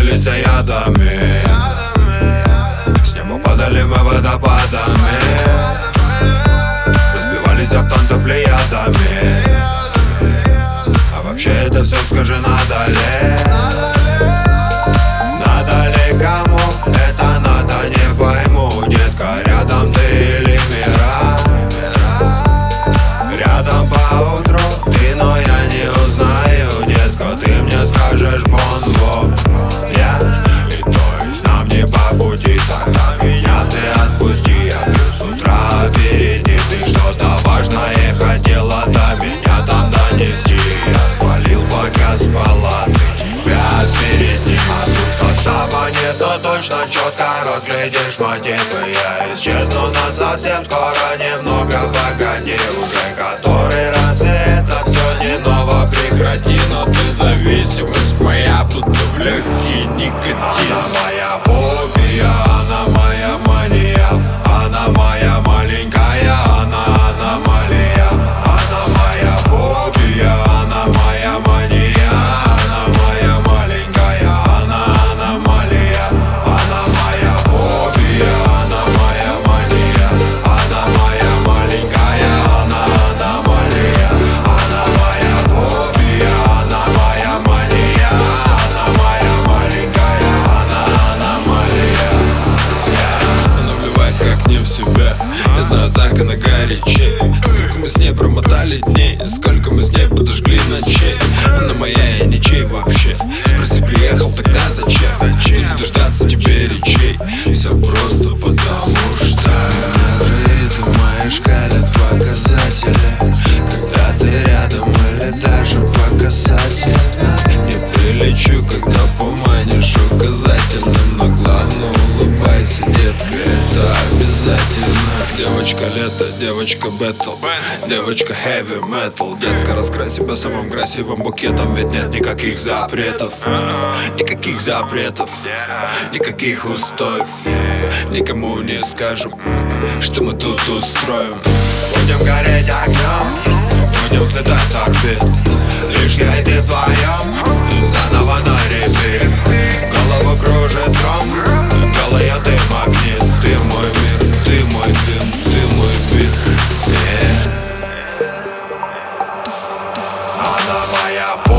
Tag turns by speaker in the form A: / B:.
A: полились ядами, с неба падали мы водопадами, разбивались в танце плеядами. А вообще это все скажи, надо ли? Надо ли кому? Это надо, не пойму, детка. Рядом ты или мира? Рядом поутру ты, но я не узнаю, детка. Ты мне скажешь бонбо, и то есть нам не по пути. Тогда меня ты отпусти, я пью с утра впереди. Ты что-то важное хотела до меня там донести. Я свалил, пока спала, ты тебя впереди. А тут состава нет, но точно четко разглядишь мотивы. Я исчезну насовсем скоро, немного погоди. Уже который раз, и это все не ново. Прекрати, но ты зависимость моя, будто в легкий никотин. Она моя фобия, она моя мания, она моя маленькая, она аномалия. Она моя фобия, она моя мания, она моя маленькая, она аномалия. Она моя фобия, она моя мания, она моя маленькая, она аномалия. Она моя фобия, она моя мания, она моя маленькая, она аномалия. Она вливает как не в себя, я знаю, так она горячей. Сколько мы с ней промотали дней, сколько мы с ней подожгли ночей. Она моя, я ничей вообще. Спроси, приехал, тогда зачем? Не дождаться тебе речей. Все просто потому что ты мои шкалят показатели. Когда ты рядом или даже по касательно. Не прилечу, когда поманишь указательным, но главное улыбайся, детка, это обязательно. Девочка лето, девочка бэтл, девочка heavy metal. Детка, раскрась себя самым красивым букетом, ведь нет никаких запретов. Никаких запретов, никаких устоев. Никому не скажем, что мы тут устроим. Будем гореть огнем, будем взлетать с орбит. Лишь я и ты вдвоем, заново на репит. Голову кружит гром, в голове ты магнит. Ты мой мир, ты мой дым, ты мой бит. Она моя